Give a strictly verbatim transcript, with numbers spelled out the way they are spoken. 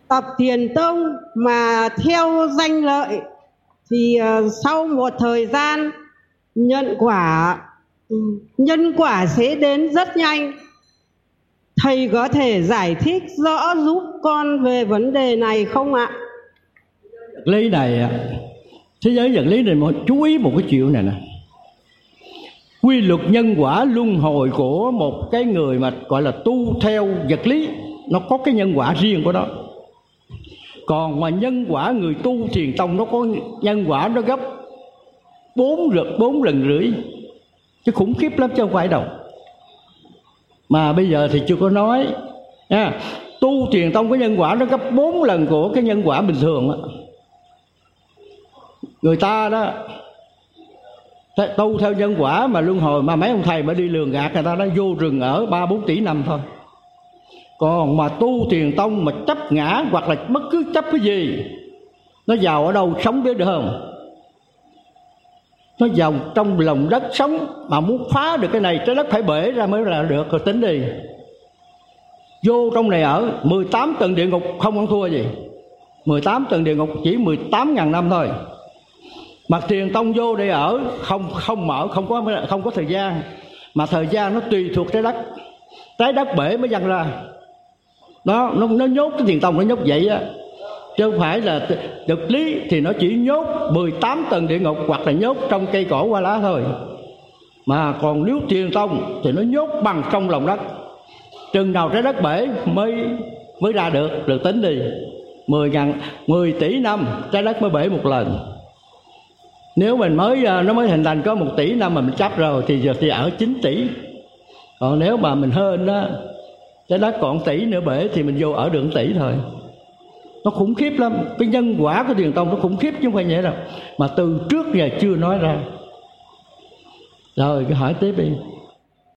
tập thiền tông mà theo danh lợi thì uh, sau một thời gian nhận quả, nhân quả sẽ đến rất nhanh. Thầy có thể giải thích rõ giúp con về vấn đề này không ạ? Vật lý này, thế giới vật lý này mà chú ý một cái chuyện này nè. Quy luật nhân quả luân hồi của một cái người mà gọi là tu theo vật lý, nó có cái nhân quả riêng của nó. Còn mà nhân quả người tu thiền tông nó có nhân quả nó gấp bốn lần bốn lần rưỡi, chứ khủng khiếp lắm chứ không phải đâu. Mà bây giờ thì chưa có nói nha. Tu thiền tông có nhân quả nó gấp bốn lần của cái nhân quả bình thường đó. Người ta đó tu theo nhân quả mà luân hồi, mà mấy ông thầy mà đi lường gạt người ta nó vô rừng ở ba bốn tỷ năm thôi. Còn mà tu thiền tông mà chấp ngã hoặc là bất cứ chấp cái gì, nó vào ở đâu sống biết được không? Nó vào trong lòng đất sống, mà muốn phá được cái này trái đất phải bể ra mới là được. Rồi tính đi, vô trong này ở mười tám tầng địa ngục không ăn thua gì. Mười tám tầng địa ngục chỉ mười tám ngàn năm thôi. Mà thiền tông vô đây ở không không mở, không có không có thời gian, mà thời gian nó tùy thuộc trái đất. Trái đất bể mới văng ra. Nó nó nó nhốt cái thiền tông, nó nhốt vậy á, chứ không phải là thực lý thì nó chỉ nhốt mười tám tầng địa ngục hoặc là nhốt trong cây cỏ hoa lá thôi. Mà còn nếu thiền tông thì nó nhốt bằng trong lòng đất. Chừng nào trái đất bể mới mới ra được, được tính đi. Mười ngàn mười tỷ năm trái đất mới bể một lần. Nếu mình mới nó mới hình thành có một tỷ năm mà mình chấp rồi thì giờ thì ở chín tỷ. Còn nếu mà mình hơn đó, trái đất còn tỷ nữa bể thì mình vô ở được tỷ thôi. Nó khủng khiếp lắm. Cái nhân quả của thiền tông nó khủng khiếp chứ không phải vậy đâu. Mà từ trước giờ chưa nói ra. Rồi cái hỏi tiếp đi.